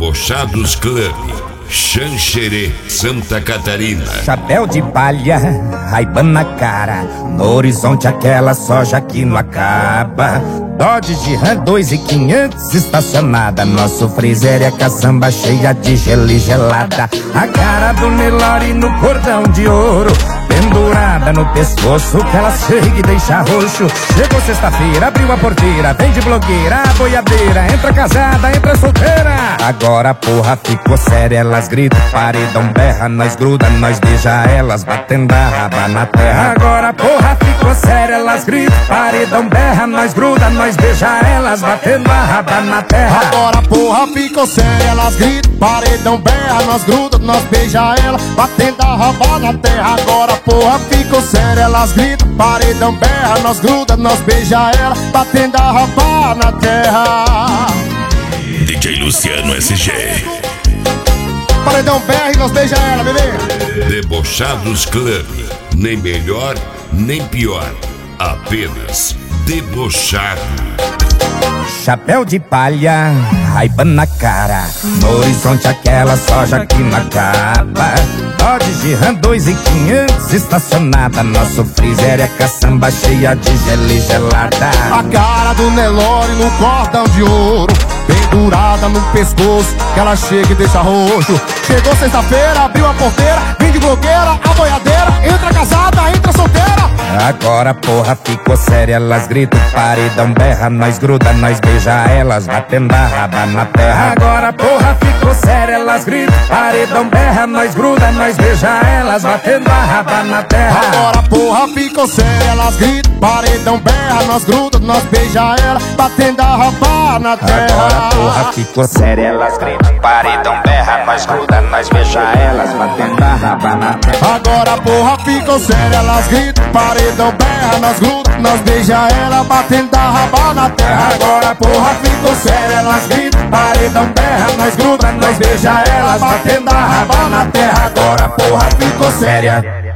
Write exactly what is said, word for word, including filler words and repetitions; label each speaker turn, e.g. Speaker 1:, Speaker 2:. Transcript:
Speaker 1: Debochados Club, Xanxerê, Santa Catarina.
Speaker 2: Chapéu de palha, Ray-Ban na cara, no horizonte aquela soja que não acaba. Dodge de Ram dois mil e quinhentos estacionada, nosso freezer é caçamba cheia de gelo e gelada. A cara do Nelore no cordão de ouro, pendurada no pescoço que ela chega e deixa roxo. Chegou sexta-feira, abriu a porteira, vem de blogueira, a boiadeira, entra casada, entra solteira. Agora a porra ficou séria, elas gritam, paredão berra, nós gruda, nós beija elas, batendo a raba na terra. Agora a porra ficou séria, elas gritam, paredão berra, nós gruda, nós beija elas, batendo a raba na terra.
Speaker 3: Agora a porra ficou séria, elas gritam, paredão berra, nós gruda, nós beija elas, batendo a raba na terra. Agora a porra ficou séria, elas gritam, paredão berra, nós gruda, nós beija ela, batendo a raba na terra.
Speaker 1: D J Luciano S G.
Speaker 3: Paredão berra e nós beija ela, bebê.
Speaker 1: Debochados Club, nem melhor, nem pior, apenas debochado.
Speaker 2: Chapéu de palha, Ray-Ban na cara, no horizonte aquela soja que não acaba. Dodge de Ram dois mil e quinhentos estacionada, nosso freezer é caçamba cheia de gelo e gelada.
Speaker 3: A cara do Nelore no cordão de ouro, pendurada no pescoço que ela chega e deixa roxo. Chegou sexta-feira, abriu a porteira, vem de blogueira, a boiadeira, entra casada, entra solteira.
Speaker 2: Agora a porra ficou séria, elas gritam, paredão berra, nós gruda, nós beija elas, batendo a raba na terra. Agora a porra ficou séria, elas gritam, paredão berra, nós gruda, nós beija elas, batendo a raba na terra.
Speaker 3: Agora a porra ficou séria, elas gritam, paredão berra, nós gruda, nós beija ela, batendo a raba na terra.
Speaker 2: Agora a porra ficou séria, elas gritam, paredão berra, nós gruda, nós beija elas, batendo a raba na terra.
Speaker 3: Agora a porra ficou séria, elas gritam, paredão berra, nós gruda, nós beija ela, batendo a raba na terra.
Speaker 2: Agora a porra ficou séria, elas gritam, paredão berra, nós gruda, nós beija elas, batendo a raba na terra. Agora a porra ficou séria.